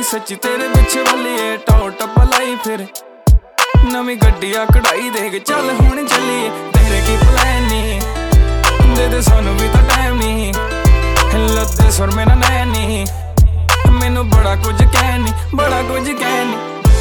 सच्ची तेरे पिछे वाली टॉ टप लाई फिर नवी गड्डिया कढ़ाई देख चल हुण चलीए तेरे की प्लान नी दे सानू भी तो टाइम नी लद्दे सुर में ना नैन नी मैनू बड़ा कुछ कहनी बड़ा कुछ कहनी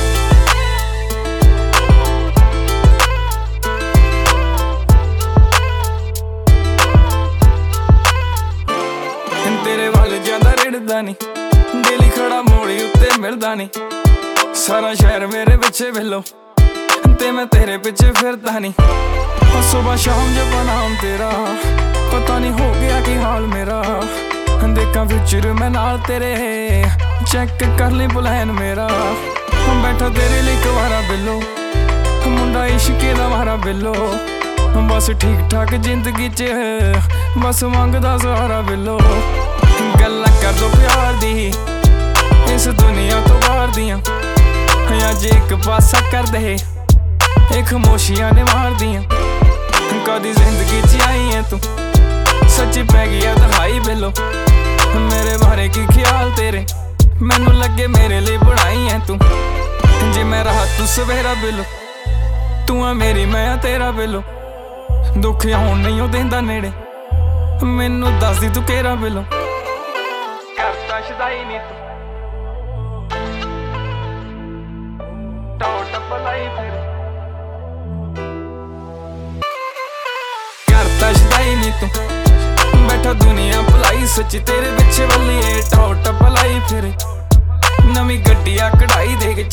तेरे वाल ज्यादा रिड़दा नी दिल खड़ा मोड़ी उत्ते मिलदा नी सारा शहर मेरे पिछे वेलो ते मैं तेरे पिछे फिरदा नी सुबह शाम जब नाम तेरा पता नहीं हो गया की हाल मेरा देखा फ्यूचर मैं नाल तेरे चेक कर ली प्लान मेरा बैठा तेरे लिए कवारा बिलो मुंडा इश्के दा मारा बिलो बस ठीक ठाक जिंदगी च बस मंगदा सहारा बिलो गल्लां कर दो प्यार दी इस दुनिया तो बाहर दियां अज एक पासा कर दे एक खामोशियां ने मार दियां कदी जिंदगी च आई है तू सच्ची पै गया दिखाई बिलो मेरे बारे की ख्याल तेरे मैनू लगे मेरे लिए बनाई है तू जे मैं रहा तू सवेरा बिलो तू है मेरी मैं तेरा बिलो दुख आउण नहीं ओ देंदा नेड़े मैनू दस दी तू केरा बिलो करता शदाई नी तू टॉ टप लाई फिर करता शदाई नी तू बैठा दुनिया भुलाई सच्ची तेरे पिछे वाली टॉ टप लाई फिर नवी गड्डिया कढ़ाई देख